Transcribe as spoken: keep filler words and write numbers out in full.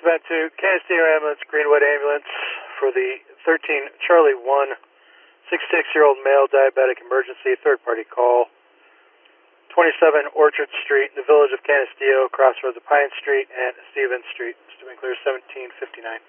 dispatch to Canisteo Ambulance, Greenwood Ambulance for the thirteen Charlie one, sixty-six-year-old male diabetic emergency, third-party call. twenty-seven Orchard Street, in the village of Canisteo, crossroads of Pine Street and Stevens Street. Still clear seventeen fifty-nine.